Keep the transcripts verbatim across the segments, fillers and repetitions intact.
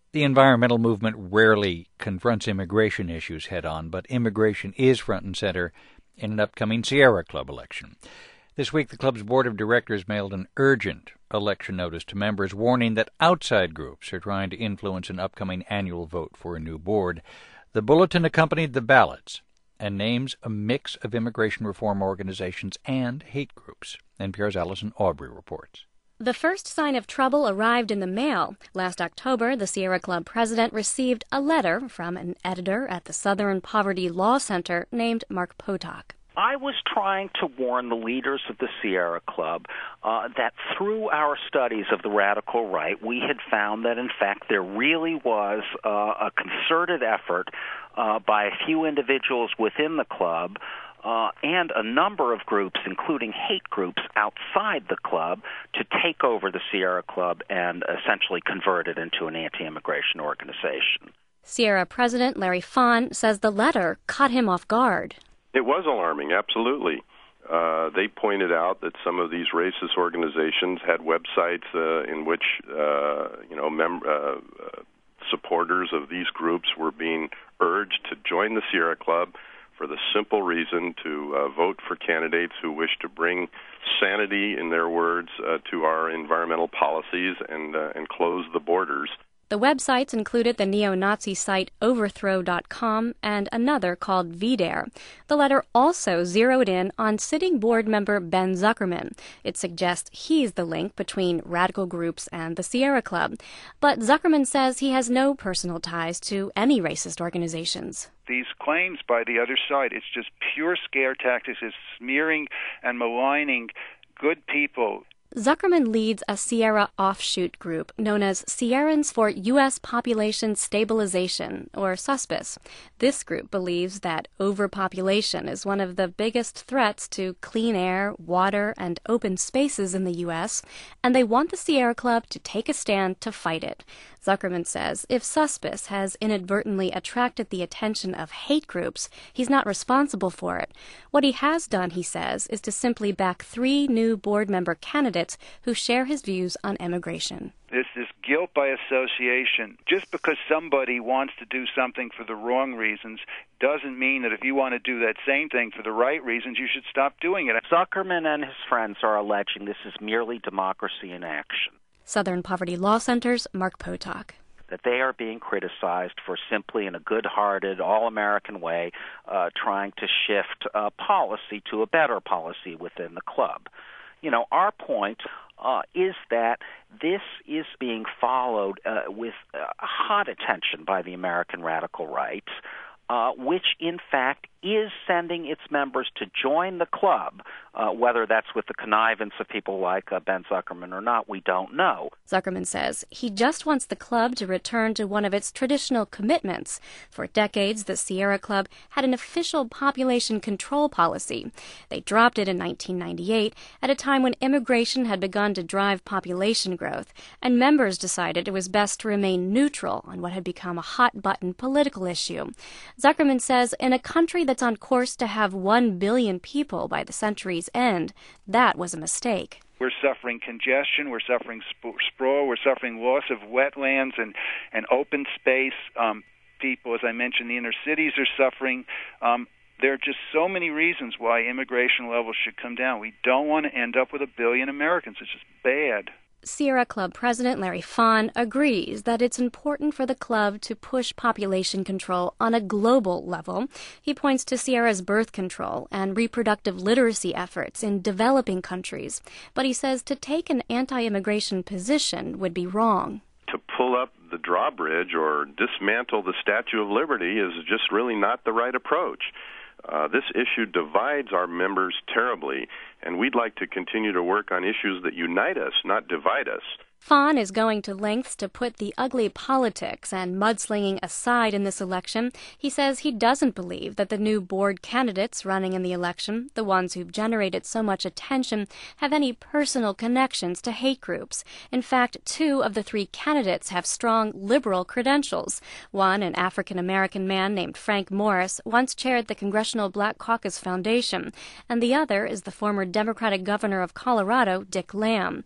The environmental movement rarely confronts immigration issues head-on, but immigration is front and center in an upcoming Sierra Club election. This week, the club's board of directors mailed an urgent election notice to members warning that outside groups are trying to influence an upcoming annual vote for a new board. The bulletin accompanied the ballots and names a mix of immigration reform organizations and hate groups. N P R's Allison Aubrey reports. The first sign of trouble arrived in the mail. Last October, the Sierra Club president received a letter from an editor at the Southern Poverty Law Center named Mark Potok. I was trying to warn the leaders of the Sierra Club uh, that through our studies of the radical right, we had found that, in fact, there really was uh, a concerted effort uh, by a few individuals within the club Uh, and a number of groups, including hate groups outside the club, to take over the Sierra Club and essentially convert it into an anti-immigration organization. Sierra President Larry Fahn says the letter caught him off guard. It was alarming, absolutely. Uh, they pointed out that some of these racist organizations had websites uh, in which, uh, you know, mem- uh, uh, supporters of these groups were being urged to join the Sierra Club for the simple reason to uh, vote for candidates who wish to bring sanity, in their words, uh, to our environmental policies and uh, and close the borders. The websites included the neo-Nazi site overthrow dot com and another called V Dare. The letter also zeroed in on sitting board member Ben Zuckerman. It suggests he's the link between radical groups and the Sierra Club. But Zuckerman says he has no personal ties to any racist organizations. These claims by the other side, it's just pure scare tactics. It's smearing and maligning good people. Zuckerman leads a Sierra offshoot group known as Sierrans for U S Population Stabilization, or SUSPIS. This group believes that overpopulation is one of the biggest threats to clean air, water, and open spaces in the U S, and they want the Sierra Club to take a stand to fight it. Zuckerman says if SUSPIS has inadvertently attracted the attention of hate groups, he's not responsible for it. What he has done, he says, is to simply back three new board member candidates who share his views on immigration. There's this guilt by association. Just because somebody wants to do something for the wrong reasons doesn't mean that if you want to do that same thing for the right reasons, you should stop doing it. Zuckerman and his friends are alleging this is merely democracy in action. Southern Poverty Law Center's Mark Potok. That they are being criticized for simply in a good-hearted, all-American way uh, trying to shift uh, policy to a better policy within the club. You know, our point uh, is that this is being followed uh, with uh, hot attention by the American radical right, uh, which in fact is sending its members to join the club, uh, whether that's with the connivance of people like uh, Ben Zuckerman or not, we don't know. Zuckerman says he just wants the club to return to one of its traditional commitments. For decades, the Sierra Club had an official population control policy. They dropped it in nineteen ninety-eight at a time when immigration had begun to drive population growth, and members decided it was best to remain neutral on what had become a hot-button political issue. Zuckerman says in a country that's on course to have one billion people by the century's end, that was a mistake. We're suffering congestion, we're suffering sp- sprawl, we're suffering loss of wetlands and, and open space. Um, people, as I mentioned, the inner cities are suffering. Um, there are just so many reasons why immigration levels should come down. We don't want to end up with a billion Americans. It's just bad. Sierra Club President Larry Fahn agrees that it's important for the club to push population control on a global level. He points to Sierra's birth control and reproductive literacy efforts in developing countries, but he says to take an anti-immigration position would be wrong. To pull up the drawbridge or dismantle the Statue of Liberty is just really not the right approach. Uh, this issue divides our members terribly, and we'd like to continue to work on issues that unite us, not divide us. Fahn is going to lengths to put the ugly politics and mudslinging aside in this election. He says he doesn't believe that the new board candidates running in the election, the ones who've generated so much attention, have any personal connections to hate groups. In fact, two of the three candidates have strong liberal credentials. One, an African-American man named Frank Morris, once chaired the Congressional Black Caucus Foundation, and the other is the former Democratic governor of Colorado, Dick Lamb.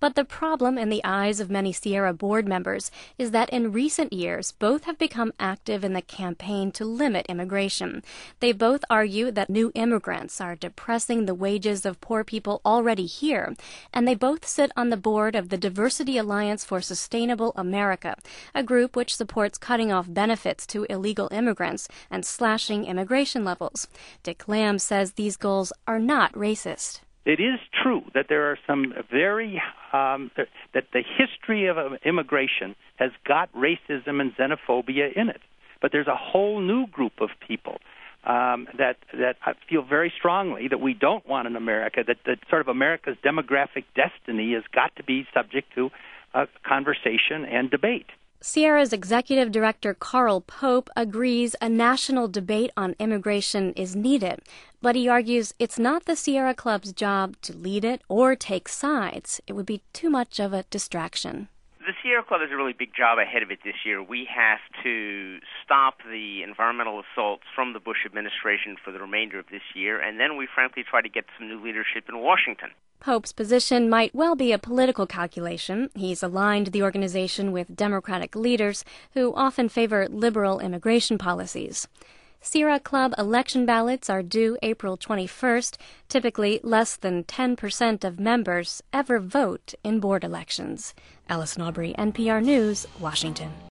But the problem in the eyes of many Sierra board members is that in recent years, both have become active in the campaign to limit immigration. They both argue that new immigrants are depressing the wages of poor people already here, and they both sit on the board of the Diversity Alliance for Sustainable America, a group which supports cutting off benefits to illegal immigrants and slashing immigration levels. Dick Lamb says these goals are not racist. It is true that there are some very, um, that the history of immigration has got racism and xenophobia in it. But there's a whole new group of people um, that that I feel very strongly that we don't want in America, that, that sort of America's demographic destiny has got to be subject to uh, conversation and debate. Sierra's executive director Carl Pope agrees a national debate on immigration is needed, but he argues it's not the Sierra Club's job to lead it or take sides. It would be too much of a distraction. The Sierra Club has a really big job ahead of it this year. We have to stop the environmental assaults from the Bush administration for the remainder of this year, and then we frankly try to get some new leadership in Washington. Pope's position might well be a political calculation. He's aligned the organization with Democratic leaders who often favor liberal immigration policies. Sierra Club election ballots are due April twenty-first. Typically, less than ten percent of members ever vote in board elections. Allison Aubrey, N P R News, Washington.